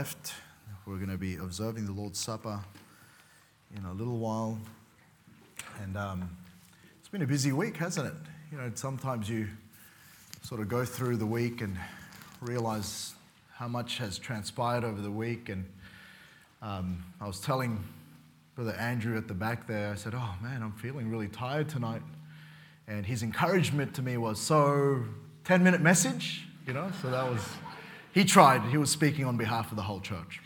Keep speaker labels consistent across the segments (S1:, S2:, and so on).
S1: left. We're going to be observing the Lord's Supper in a little while. And it's been a busy week, hasn't it? You know, sometimes you sort of go through the week and realize how much has transpired over the week. And I was telling Brother Andrew at the back there, I said, "Oh man, I'm feeling really tired tonight." And his encouragement to me was, "So, 10-minute message?" You know, so that was... He tried. He was speaking on behalf of the whole church.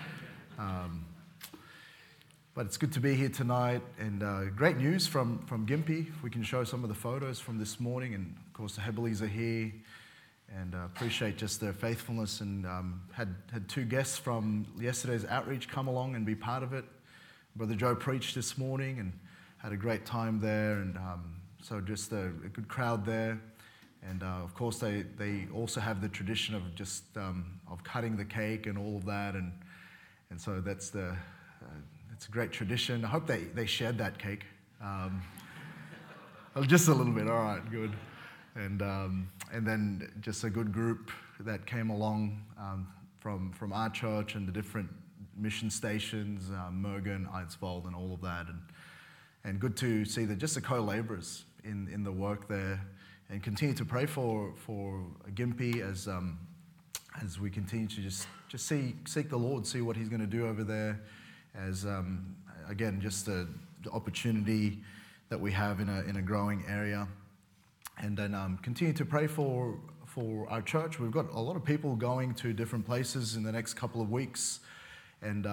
S1: But it's good to be here tonight. And great news from Gympie. We can show some of the photos from this morning. And, of course, the Hebeleys are here. And appreciate just their faithfulness. And had two guests from yesterday's outreach come along and be part of it. Brother Joe preached this morning and had a great time there. And so just a good crowd there. And of course, they also have the tradition of just of cutting the cake and all of that, and so that's it's a great tradition. I hope they shared that cake, just a little bit. All right, good. And then just a good group that came along from our church and the different mission stations, Mergen, Eidsvoll, and all of that, and good to see that just the co-laborers in the work there. And continue to pray for Gympie as we continue to just seek the Lord, see what He's going to do over there. As again, just the opportunity that we have in a growing area, and then continue to pray for our church. We've got a lot of people going to different places in the next couple of weeks, and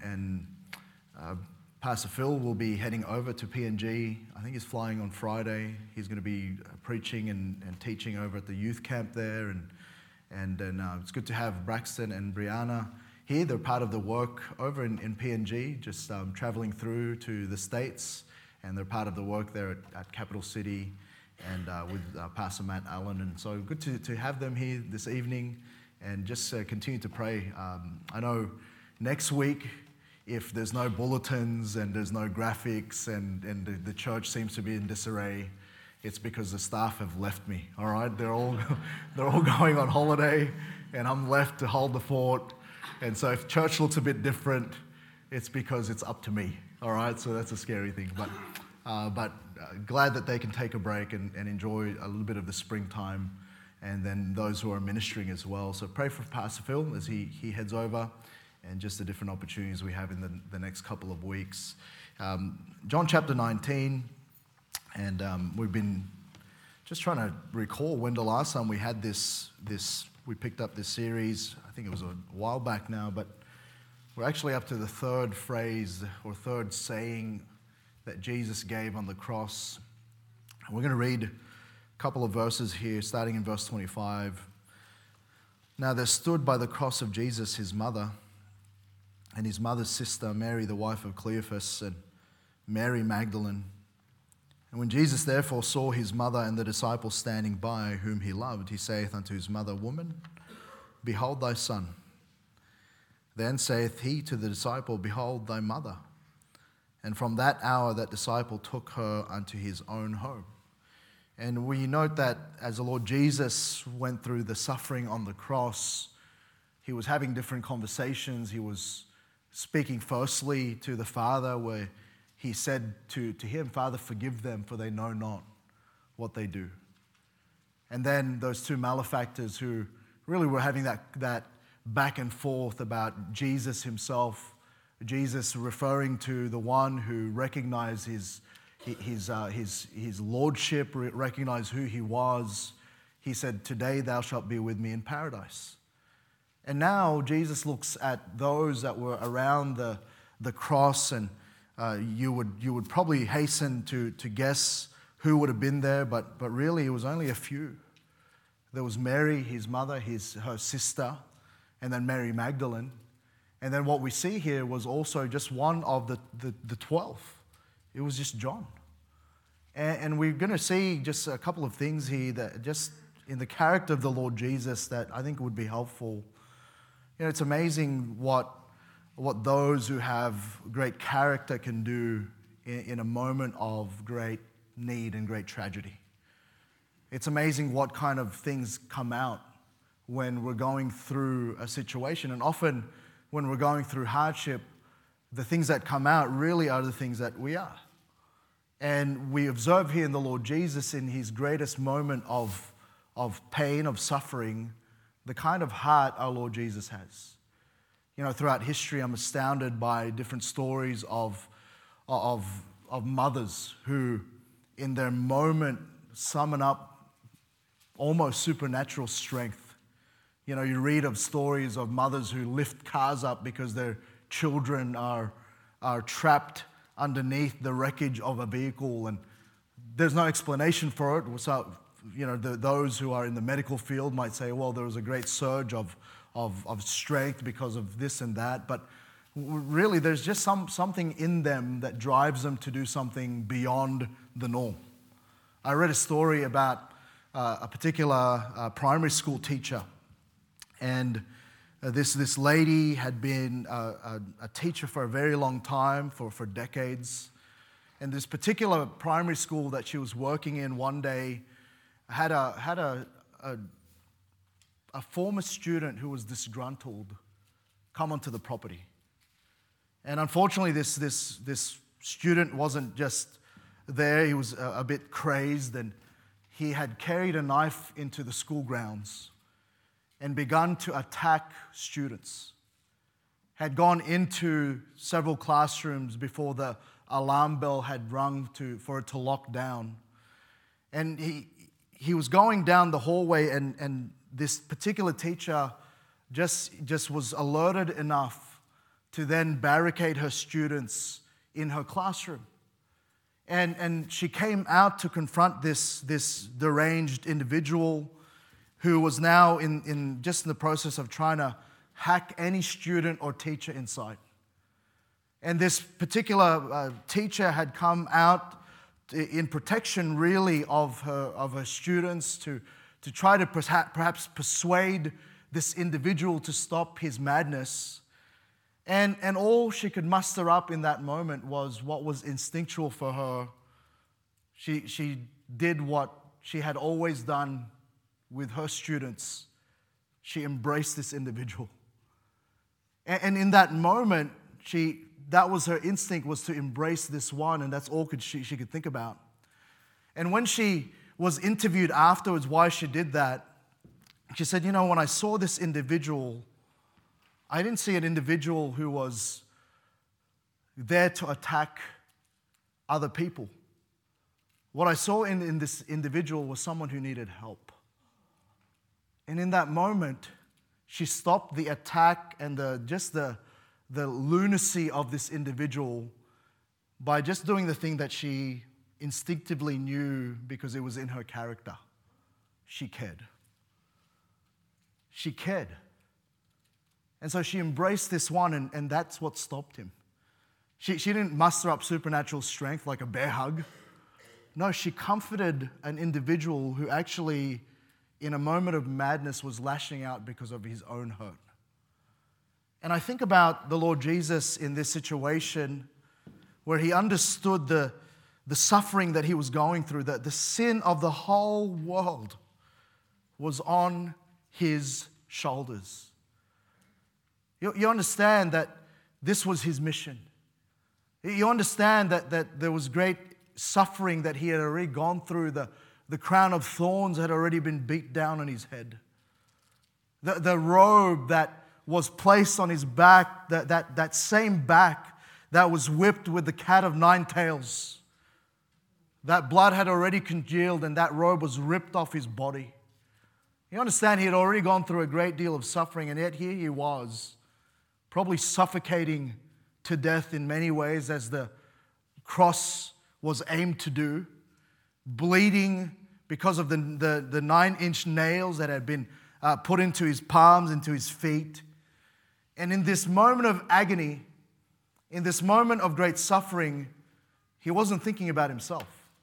S1: Pastor Phil will be heading over to PNG. I think he's flying on Friday. He's going to be preaching and teaching over at the youth camp there. And then it's good to have Braxton and Brianna here. They're part of the work over in PNG, just traveling through to the States. And they're part of the work there at Capital City and with Pastor Matt Allen. And so good to have them here this evening and just continue to pray. I know next week, if there's no bulletins and there's no graphics and the church seems to be in disarray, it's because the staff have left me, all right? They're all going on holiday, and I'm left to hold the fort. And so if church looks a bit different, it's because it's up to me, all right? So that's a scary thing. But glad that they can take a break and enjoy a little bit of the springtime, and then those who are ministering as well. So pray for Pastor Phil as he heads over, and just the different opportunities we have in the next couple of weeks. John chapter 19, and we've been just trying to recall when the last time we had we picked up this series. I think it was a while back now, but we're actually up to the third phrase or third saying that Jesus gave on the cross. And we're going to read a couple of verses here, starting in verse 25. Now there stood by the cross of Jesus his mother, and his mother's sister, Mary, the wife of Cleophas, and Mary Magdalene. And when Jesus therefore saw his mother and the disciple standing by, whom he loved, he saith unto his mother, Woman, behold thy son. Then saith he to the disciple, Behold thy mother. And from that hour that disciple took her unto his own home. And we note that as the Lord Jesus went through the suffering on the cross, he was having different conversations. He was speaking firstly to the Father, where he said to him, Father, forgive them, for they know not what they do. And then those two malefactors who really were having that back and forth about Jesus himself, Jesus referring to the one who recognized his lordship, recognized who he was. He said, Today thou shalt be with me in paradise. And now Jesus looks at those that were around the cross, and you would probably hasten to guess who would have been there, but really it was only a few. There was Mary, his mother, her sister, and then Mary Magdalene. And then what we see here was also just one of the 12. It was just John. And we're going to see just a couple of things here that just in the character of the Lord Jesus that I think would be helpful. You know, it's amazing what those who have great character can do in a moment of great need and great tragedy. It's amazing what kind of things come out when we're going through a situation. And often when we're going through hardship, the things that come out really are the things that we are. And we observe here in the Lord Jesus, in his greatest moment of pain, of suffering, the kind of heart our Lord Jesus has. You know, throughout history, I'm astounded by different stories of mothers who, in their moment, summon up almost supernatural strength. You know, you read of stories of mothers who lift cars up because their children are trapped underneath the wreckage of a vehicle, and there's no explanation for it. So, you know, those who are in the medical field might say, well, there was a great surge of strength because of this and that, but really there's just something in them that drives them to do something beyond the norm. I read a story about a particular primary school teacher, and this lady had been a teacher for a very long time, for decades. And this particular primary school that she was working in one day had a former student who was disgruntled come onto the property. And unfortunately, this student wasn't just there, he was a bit crazed, and he had carried a knife into the school grounds and begun to attack students. Had gone into several classrooms before the alarm bell had rung for it to lock down. And he was going down the hallway, and this particular teacher just was alerted enough to then barricade her students in her classroom. And she came out to confront this deranged individual who was now in the process of trying to hack any student or teacher in sight. And this particular teacher had come out in protection, really, of her students to try to perhaps persuade this individual to stop his madness. And all she could muster up in that moment was what was instinctual for her. She did what she had always done with her students. She embraced this individual. And in that moment, that was her instinct, was to embrace this one, and that's all she could think about. And when she was interviewed afterwards why she did that, she said, you know, when I saw this individual, I didn't see an individual who was there to attack other people. What I saw in this individual was someone who needed help. And in that moment, she stopped the attack and the lunacy of this individual by just doing the thing that she instinctively knew because it was in her character. She cared. She cared. And so she embraced this one, and that's what stopped him. She didn't muster up supernatural strength like a bear hug. No, she comforted an individual who actually, in a moment of madness, was lashing out because of his own hurt. And I think about the Lord Jesus in this situation where he understood the suffering that he was going through, that the sin of the whole world was on his shoulders. You understand that this was his mission. You understand that there was great suffering that he had already gone through. The crown of thorns had already been beat down on his head. The robe that was placed on his back, that same back that was whipped with the cat of nine tails, that blood had already congealed and that robe was ripped off his body. You understand, he had already gone through a great deal of suffering, and yet here he was, probably suffocating to death in many ways as the cross was aimed to do, bleeding because of the 9-inch nails that had been put into his palms, into his feet. And in this moment of agony, in this moment of great suffering, he wasn't thinking about himself.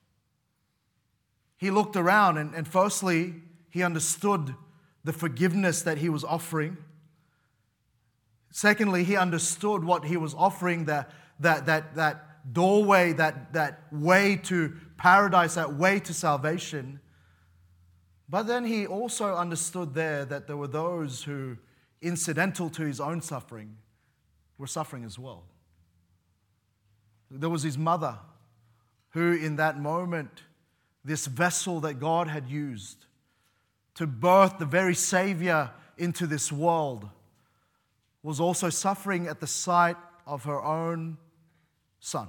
S1: He looked around, and firstly, he understood the forgiveness that he was offering. Secondly, he understood what he was offering, that doorway, that way to paradise, that way to salvation. But then he also understood there that there were those who, incidental to his own suffering, were suffering as well. There was his mother, who in that moment, this vessel that God had used to birth the very Savior into this world, was also suffering at the sight of her own son.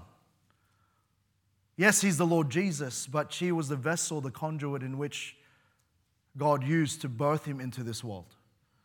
S1: Yes, he's the Lord Jesus, but she was the vessel, the conduit in which God used to birth him into this world.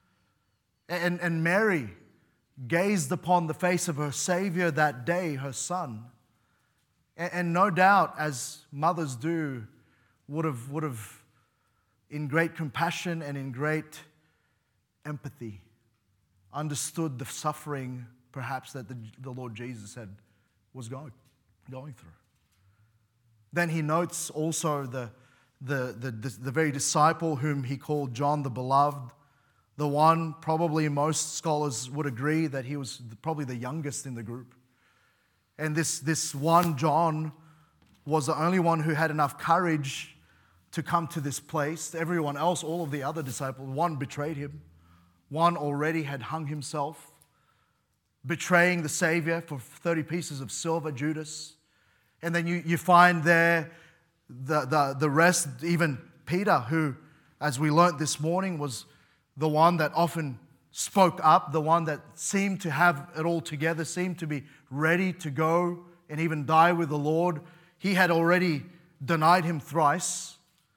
S1: And Mary gazed upon the face of her Savior that day, her son, and no doubt, as mothers do, would have in great compassion and in great empathy understood the suffering perhaps that the Lord Jesus was going through. Then he notes also the very disciple whom he called John the Beloved, the one probably most scholars would agree that he was probably the youngest in the group. And this one John was the only one who had enough courage to come to this place. Everyone else, all of the other disciples, one betrayed him. One already had hung himself, betraying the Savior for 30 pieces of silver, Judas. And then you find there the rest, even Peter, who, as we learnt this morning, was the one that often spoke up, the one that seemed to have it all together, seemed to be ready to go and even die with the Lord. He had already denied him thrice.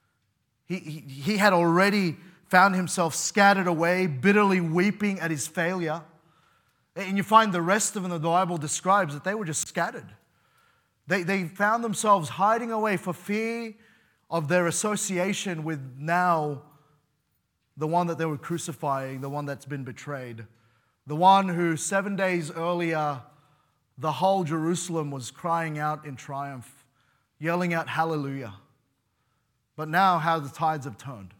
S1: He had already found himself scattered away, bitterly weeping at his failure. And you find the rest of them, the Bible describes that they were just scattered. They found themselves hiding away for fear of their association with now the one that they were crucifying, the one that's been betrayed, the one who 7 days earlier the whole Jerusalem was crying out in triumph, yelling out hallelujah. But now how the tides have turned.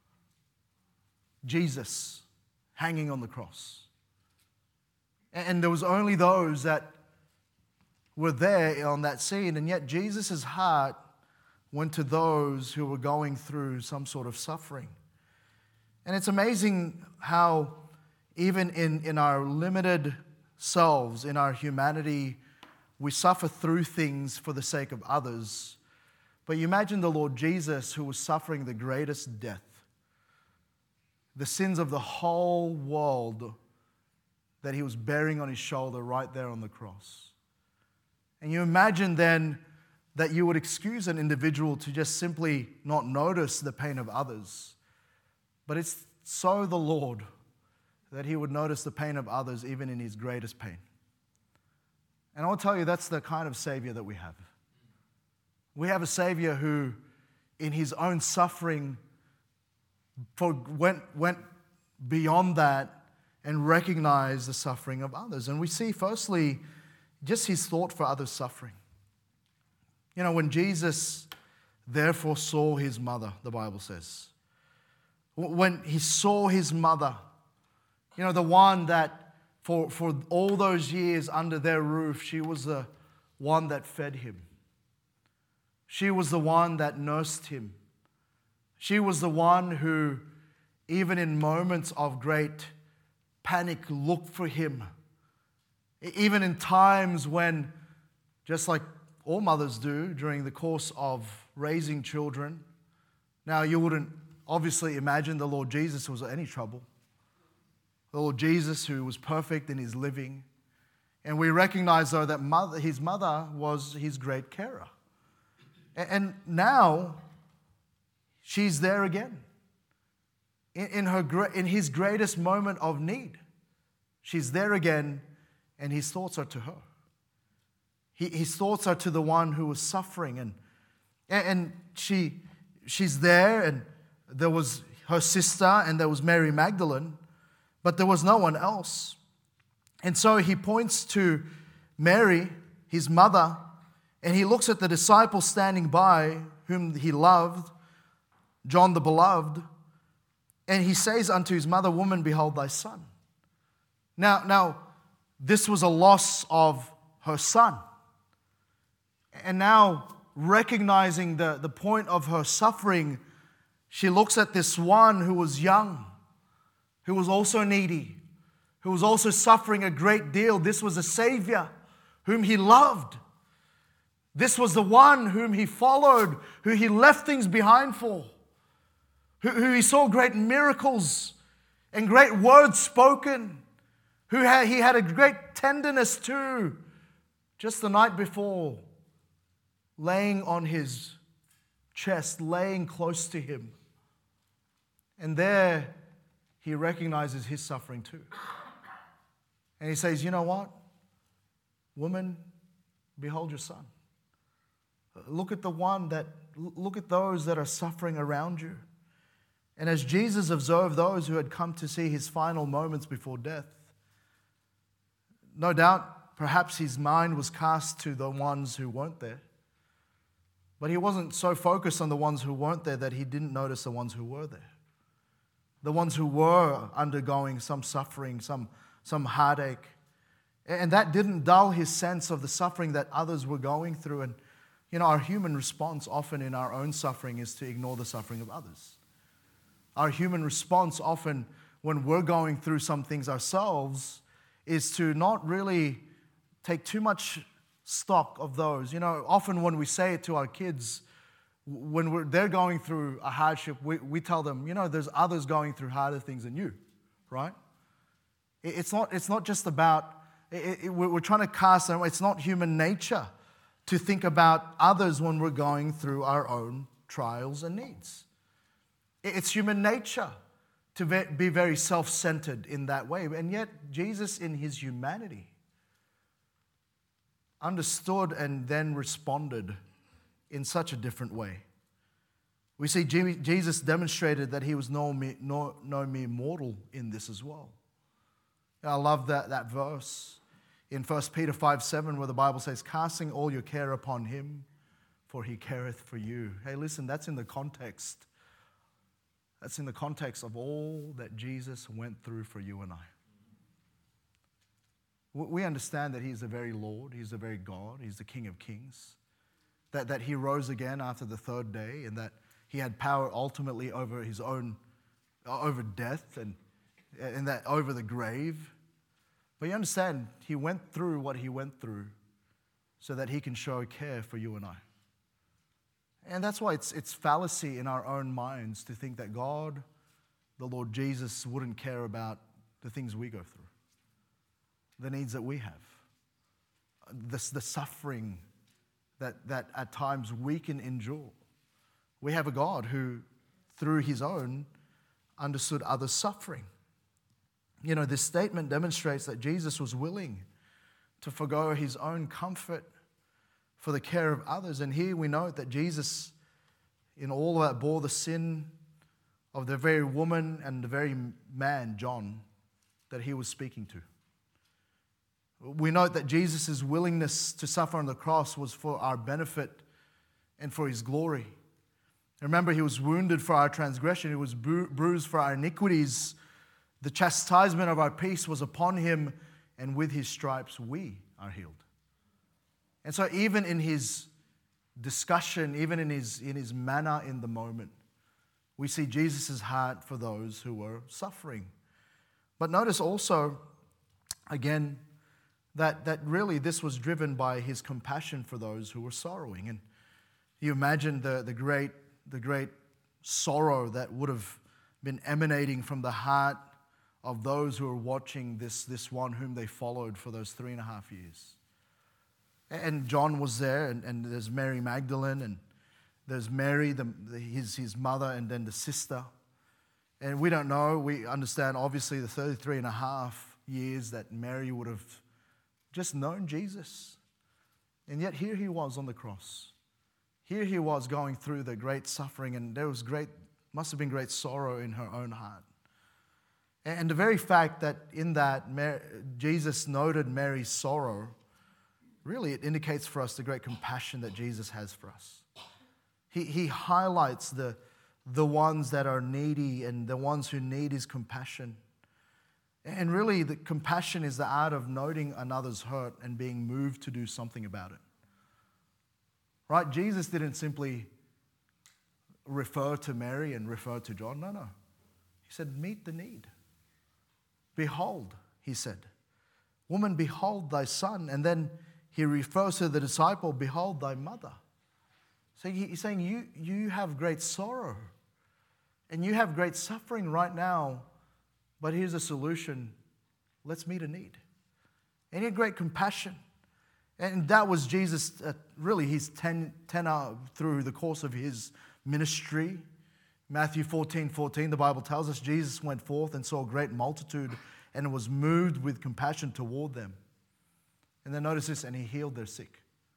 S1: Jesus hanging on the cross. And there was only those that were there on that scene, and yet Jesus' heart went to those who were going through some sort of suffering. And it's amazing how even in our limited selves, in our humanity, we suffer through things for the sake of others. But you imagine the Lord Jesus, who was suffering the greatest death, the sins of the whole world that he was bearing on his shoulder right there on the cross. And you imagine then that you would excuse an individual to just simply not notice the pain of others. But it's so the Lord that he would notice the pain of others even in his greatest pain. And I want to tell you, that's the kind of Savior that we have. We have a Savior who, in his own suffering, went beyond that and recognized the suffering of others. And we see, firstly, just his thought for others' suffering. You know, when Jesus therefore saw his mother, the Bible says, when he saw his mother, you know, the one that for all those years under their roof, she was the one that fed him. She was the one that nursed him. She was the one who, even in moments of great panic, looked for him. Even in times when, just like all mothers do during the course of raising children, now you wouldn't obviously imagine the Lord Jesus was in any trouble. The Lord Jesus, who was perfect in his living. And we recognize, though, that his mother was his great carer. And now she's there again. In his greatest moment of need, she's there again, and his thoughts are to her. His thoughts are to the one who was suffering, and she's there, and there was her sister, and there was Mary Magdalene, but there was no one else. And so he points to Mary, his mother, and he looks at the disciple standing by, whom he loved, John the Beloved, and he says unto his mother, "Woman, behold thy son." Now, this was a loss of her son. And now, recognizing the point of her suffering, she looks at this one who was young, who was also needy, who was also suffering a great deal. This was a Savior whom he loved. This was the one whom he followed, who he left things behind for, who he saw great miracles and great words spoken, he had a great tenderness to, just the night before, laying on his chest, laying close to him. And there he recognizes his suffering too. And he says, you know what? Woman, behold your son. Look at those that are suffering around you. And as Jesus observed those who had come to see his final moments before death, no doubt, perhaps his mind was cast to the ones who weren't there. But he wasn't so focused on the ones who weren't there that he didn't notice the ones who were there. The ones who were undergoing some suffering, some heartache. And that didn't dull his sense of the suffering that others were going through. And, our human response often in our own suffering is to ignore the suffering of others. Our human response often when we're going through some things ourselves is to not really take too much stock of those. Often when we say it to our kids, when they're going through a hardship, we tell them, there's others going through harder things than you, right? It's not just about, we're trying to cast them, it's not human nature to think about others when we're going through our own trials and needs. It's human nature to be very self-centered in that way. And yet, Jesus in his humanity understood and then responded in such a different way. We see Jesus demonstrated that he was no mere mortal in this as well. I love that verse in 1 Peter 5:7 where the Bible says, casting all your care upon him, for he careth for you. Hey, listen, that's in the context. That's in the context of all that Jesus went through for you and I. We understand that he's the very Lord, he's the very God, he's the King of Kings, that he rose again after the third day, and that he had power ultimately over over death and that over the grave. But you understand, he went through what he went through so that he can show care for you and I. And that's why it's fallacy in our own minds to think that God, the Lord Jesus, wouldn't care about the things we go through, the needs that we have, the suffering that at times we can endure. We have a God who, through his own, understood others' suffering. This statement demonstrates that Jesus was willing to forgo his own comfort for the care of others. And here we note that Jesus, in all of that, bore the sin of the very woman and the very man, John, that he was speaking to. We note that Jesus' willingness to suffer on the cross was for our benefit and for his glory. Remember, he was wounded for our transgression, he was bruised for our iniquities. The chastisement of our peace was upon him, and with his stripes we are healed. And so even in his discussion, even in his manner in the moment, we see Jesus' heart for those who were suffering. But notice also, again, that really this was driven by his compassion for those who were sorrowing. And you imagine the great sorrow that would have been emanating from the heart of those who were watching this one whom they followed for those 3.5 years. And John was there, and there's Mary Magdalene, and there's Mary, his mother, and then the sister. And we don't know, we understand obviously the 33.5 years that Mary would have just known Jesus. And yet here he was on the cross. Here he was going through the great suffering, and there must have been great sorrow in her own heart. And the very fact that in that Jesus noted Mary's sorrow, really it indicates for us the great compassion that Jesus has for us. He highlights the ones that are needy and the ones who need his compassion. And really the compassion is the art of noting another's hurt and being moved to do something about it. Right? Jesus didn't simply refer to Mary and refer to John. No. He said, meet the need. Behold, he said. Woman, behold thy son. And then he refers to the disciple, behold thy mother. So he's saying, you have great sorrow and you have great suffering right now, but here's a solution. Let's meet a need. And he had great compassion. And that was Jesus, really his tenor through the course of his ministry. Matthew 14:14, the Bible tells us Jesus went forth and saw a great multitude and was moved with compassion toward them. And then notice this, and he healed their sick.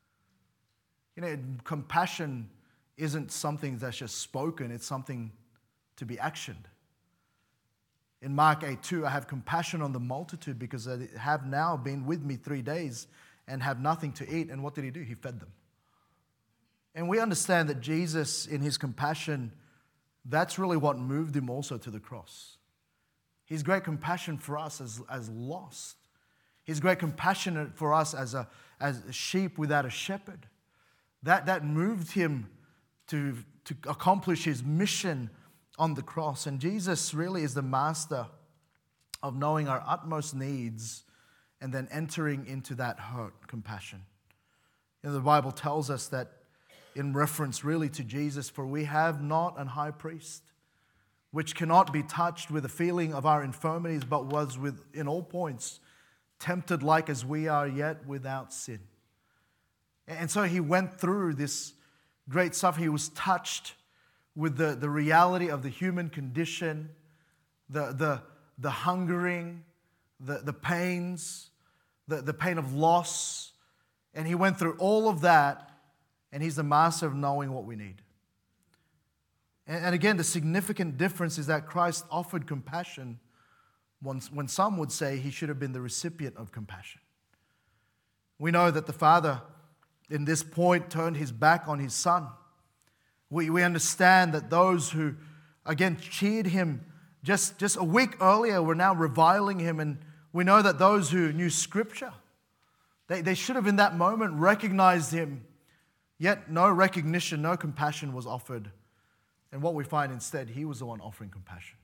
S1: Compassion isn't something that's just spoken, it's something to be actioned. In Mark 8:2, I have compassion on the multitude because they have now been with me 3 days and have nothing to eat. And what did he do? He fed them. And we understand that Jesus, in his compassion, that's really what moved him also to the cross. His great compassion for us as lost. His great compassion for us as a sheep without a shepherd. That moved him to accomplish his mission on the cross. And Jesus really is the master of knowing our utmost needs and then entering into that hurt compassion. The Bible tells us that in reference really to Jesus, for we have not an high priest which cannot be touched with the feeling of our infirmities, but was in all points tempted like as we are, yet without sin. And so he went through this great suffering. He was touched with the reality of the human condition, the hungering, the pains, the pain of loss. And he went through all of that, and he's the master of knowing what we need. And again, the significant difference is that Christ offered compassion when some would say he should have been the recipient of compassion. We know that the Father, in this point, turned his back on his Son. We understand that those who, again, cheered him just a week earlier were now reviling him. And we know that those who knew Scripture, they should have in that moment recognized him. Yet no recognition, no compassion was offered. And what we find instead, he was the one offering compassion.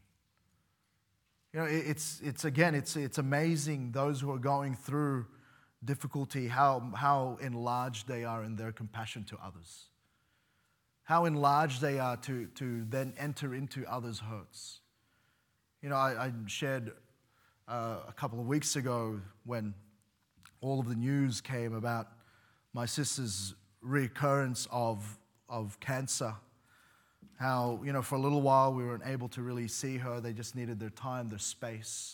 S1: It's amazing those who are going through difficulty, how enlarged they are in their compassion to others. How enlarged they are to then enter into others' hurts. I shared a couple of weeks ago when all of the news came about my sister's recurrence of cancer. How, for a little while we weren't able to really see her. They just needed their time, their space.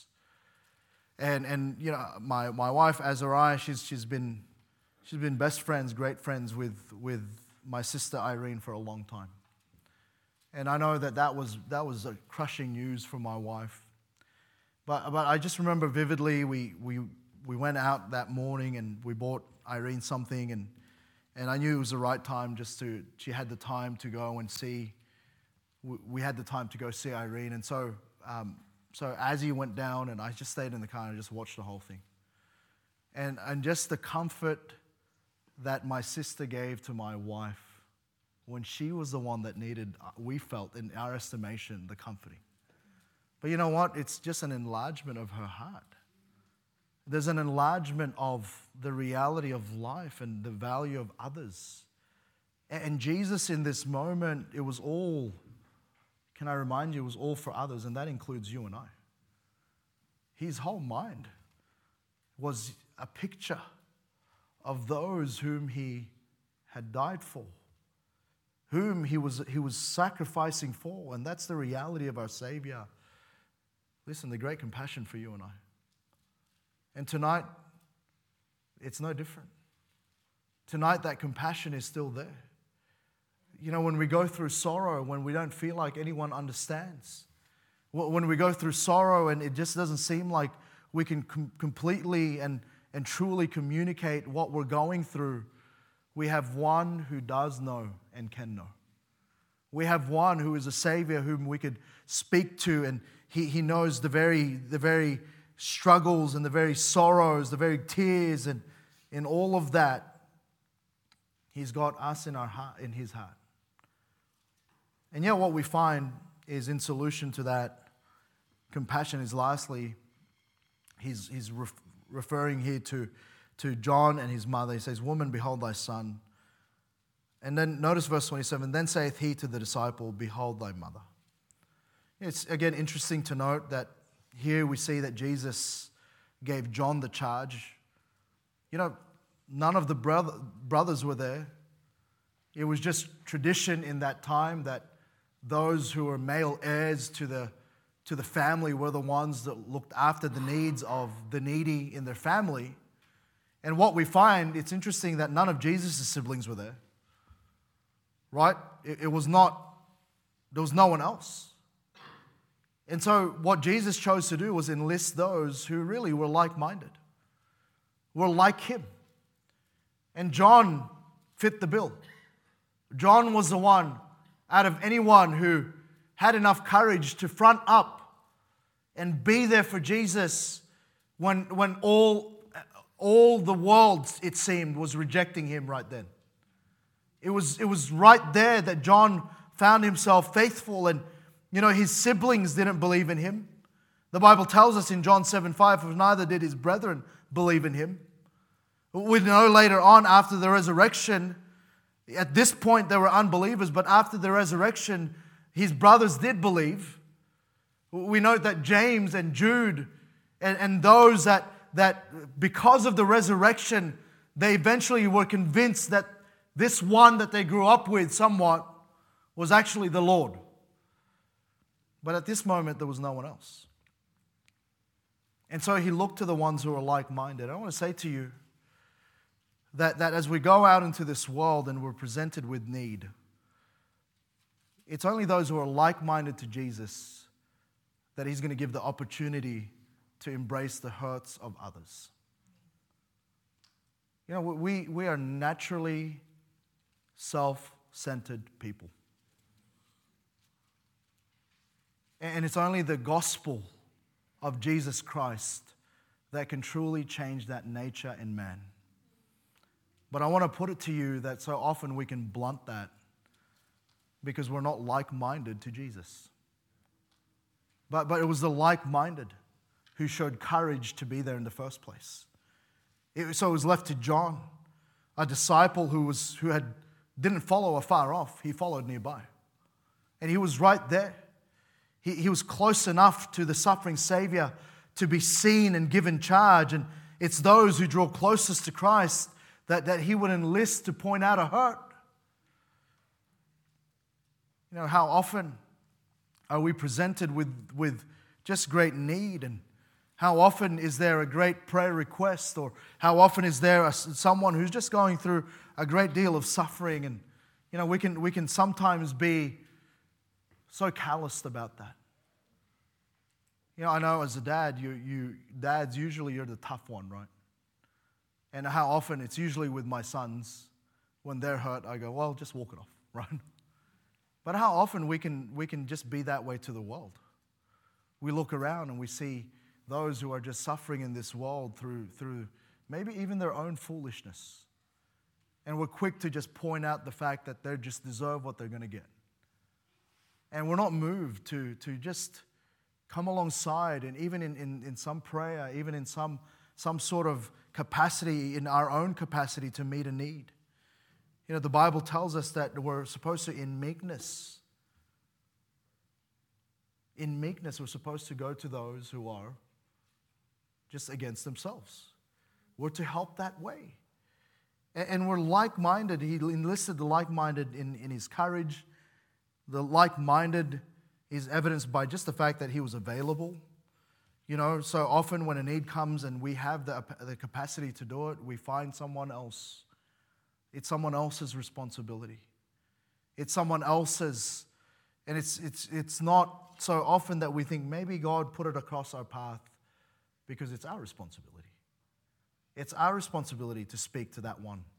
S1: And my wife, Azariah, she's been best friends, great friends with my sister Irene for a long time. And I know that was a crushing news for my wife. But I just remember vividly, we went out that morning and we bought Irene something, and I knew it was the right time she had the time to go and see. We had the time to go see Irene, and so as he went down, and I just stayed in the car and just watched the whole thing. And just the comfort that my sister gave to my wife when she was the one that needed, we felt, in our estimation, the comforting. But you know what? It's just an enlargement of her heart. There's an enlargement of the reality of life and the value of others. And Jesus in this moment, it was all, can I remind you, it was all for others, and that includes you and I. His whole mind was a picture of those whom he had died for, whom he was sacrificing for, and that's the reality of our Savior. Listen, the great compassion for you and I. And tonight, it's no different. Tonight, that compassion is still there. When we go through sorrow, when we don't feel like anyone understands, when we go through sorrow and it just doesn't seem like we can completely and truly communicate what we're going through, we have one who does know and can know. We have one who is a Savior whom we could speak to, and he knows the very struggles and the very sorrows, the very tears, and in all of that, he's got us in his heart. And yet what we find is, in solution to that compassion, is lastly, he's referring here to John and his mother. He says, "Woman, behold thy son." And then notice verse 27, "Then saith he to the disciple, Behold thy mother." It's again interesting to note that here we see that Jesus gave John the charge. None of the brothers were there. It was just tradition in that time that those who were male heirs to the family were the ones that looked after the needs of the needy in their family. And what we find, it's interesting that none of Jesus' siblings were there. Right? It was not, there was no one else. And so what Jesus chose to do was enlist those who really were like-minded, were like him. And John fit the bill. John was the one out of anyone who had enough courage to front up and be there for Jesus when all the world, it seemed, was rejecting him right then. It was right there that John found himself faithful, and his siblings didn't believe in him. The Bible tells us in John 7:5, "For neither did his brethren believe in him." We know later on after the resurrection, at this point they were unbelievers, but after the resurrection, his brothers did believe. We note that James and Jude and those that because of the resurrection, they eventually were convinced that this one that they grew up with somewhat was actually the Lord. But at this moment, there was no one else. And so he looked to the ones who are like-minded. I want to say to you that as we go out into this world and we're presented with need, it's only those who are like-minded to Jesus that he's going to give the opportunity to embrace the hurts of others. We are naturally self-centered people. And it's only the gospel of Jesus Christ that can truly change that nature in man. But I want to put it to you that so often we can blunt that because we're not like-minded to Jesus. But it was the like-minded who showed courage to be there in the first place. So it was left to John, a disciple who didn't follow afar off. He followed nearby. And he was right there. He was close enough to the suffering Savior to be seen and given charge. And it's those who draw closest to Christ that he would enlist to point out a hurt. How often are we presented with just great need, and how often is there a great prayer request, or how often is there someone who's just going through a great deal of suffering, and we can sometimes be so calloused about that. I know as a dad, dads usually you're the tough one, right? And how often it's usually with my sons when they're hurt, I go, well, just walk it off, right? But how often we can just be that way to the world. We look around and we see those who are just suffering in this world through maybe even their own foolishness. And we're quick to just point out the fact that they just deserve what they're going to get. And we're not moved to just come alongside, and even in some prayer, even in some sort of capacity, in our own capacity to meet a need. The Bible tells us that we're supposed to, in meekness, we're supposed to go to those who are just against themselves. We're to help that way. And we're like-minded. He enlisted the like-minded in his courage. The like-minded is evidenced by just the fact that he was available. So often when a need comes and we have the capacity to do it, we find someone else. It's someone else's responsibility. It's someone else's, and it's not so often that we think maybe God put it across our path because it's our responsibility. It's our responsibility to speak to that one.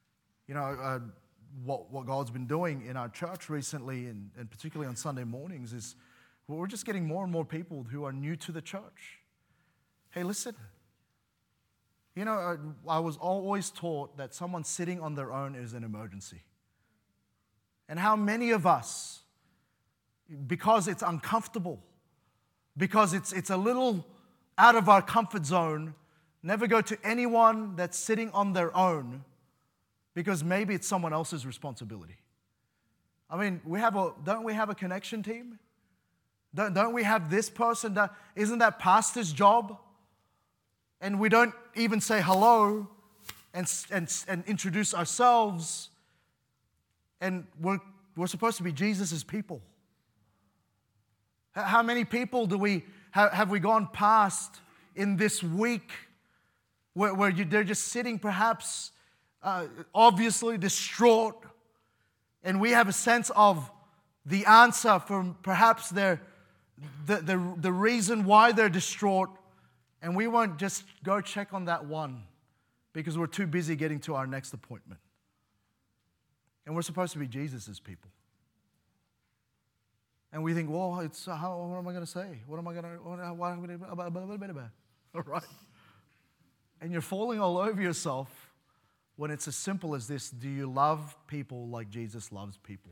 S1: What God's been doing in our church recently, and particularly on Sunday mornings, is we're just getting more and more people who are new to the church. Hey, listen. I was always taught that someone sitting on their own is an emergency. And how many of us, because it's uncomfortable, because it's a little out of our comfort zone, never go to anyone that's sitting on their own, because maybe it's someone else's responsibility. I mean, don't we have a connection team? Don't we have this person? Isn't that pastor's job? And we don't even say hello and introduce ourselves. And we're supposed to be Jesus' people. How many people have we gone past in this week where they're just sitting perhaps obviously distraught, and we have a sense of the answer for perhaps the reason why they're distraught, and we won't just go check on that one because we're too busy getting to our next appointment. And we're supposed to be Jesus' people. And we think, well, what am I going to say? What am I going to, all right. And you're falling all over yourself when it's as simple as this. Do you love people like Jesus loves people?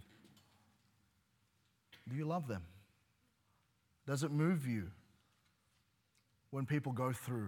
S1: Do you love them? Does it move you when people go through?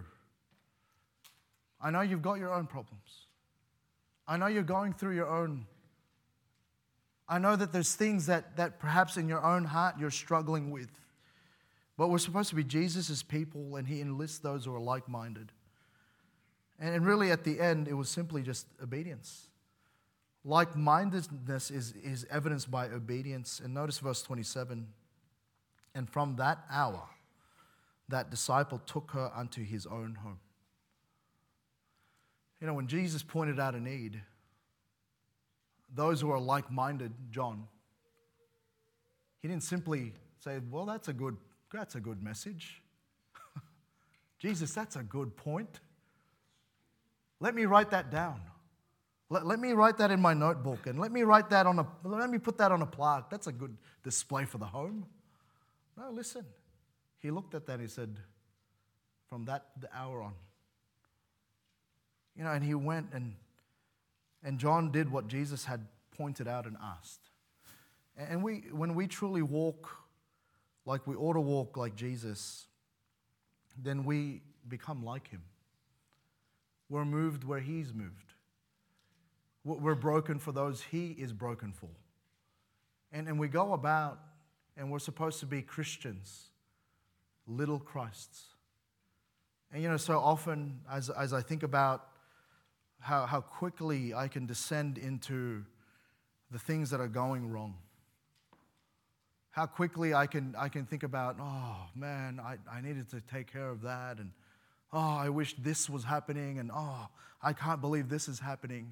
S1: I know you've got your own problems. I know you're going through your own. I know that there's things that perhaps in your own heart you're struggling with. But we're supposed to be Jesus' people, and He enlists those who are like-minded. And really at the end, it was simply just obedience. Like-mindedness is evidenced by obedience. And notice verse 27. And from that hour, that disciple took her unto his own home. You know, when Jesus pointed out a need, those who are like-minded, John, He didn't simply say, well, that's a good message. Jesus, that's a good point. Let me write that down. Let me write that in my notebook, and let me put that on a plaque. That's a good display for the home. No, listen. He looked at that and He said, from the hour on. You know, and He went and John did what Jesus had pointed out and asked. And when we truly walk like we ought to walk like Jesus, then we become like Him. We're moved where He's moved. We're broken for those He is broken for. And we go about, and we're supposed to be Christians, little Christs. And you know, so often as I think about how quickly I can descend into the things that are going wrong, how quickly I can think about, oh man, I needed to take care of that, and oh, I wish this was happening, and oh, I can't believe this is happening.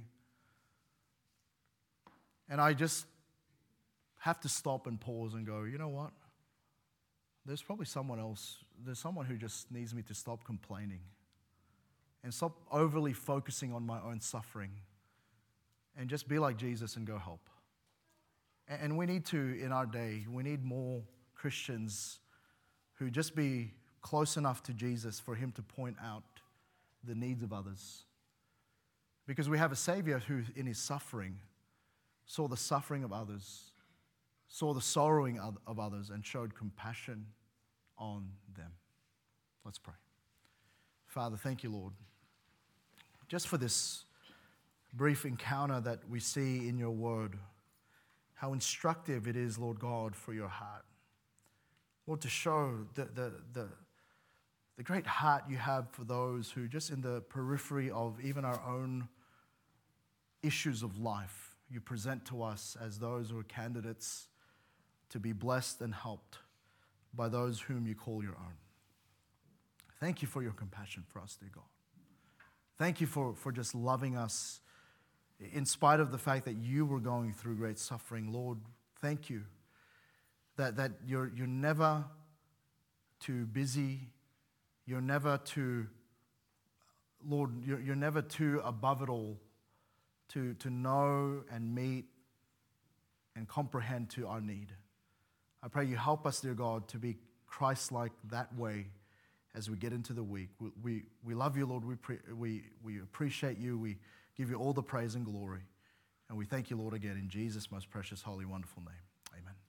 S1: And I just have to stop and pause and go, you know what? There's probably someone else. There's someone who just needs me to stop complaining and stop overly focusing on my own suffering and just be like Jesus and go help. And we need to, in our day, we need more Christians who just be close enough to Jesus for Him to point out the needs of others. Because we have a Savior who, in His suffering, saw the suffering of others, saw the sorrowing of others, and showed compassion on them. Let's pray. Father, thank you, Lord, just for this brief encounter that we see in your word, how instructive it is, Lord God, for your heart. Lord, to show the great heart you have for those who just in the periphery of even our own issues of life, you present to us as those who are candidates to be blessed and helped by those whom you call your own. Thank you for your compassion for us, dear God. Thank you for just loving us in spite of the fact that you were going through great suffering. Lord, thank you that you're never too busy. You're never too, Lord, you're never too above it all to know and meet and comprehend to our need. I pray you help us, dear God, to be Christ-like that way as we get into the week. We love you, Lord. We appreciate you. We give you all the praise and glory. And we thank you, Lord, again in Jesus' most precious, holy, wonderful name. Amen.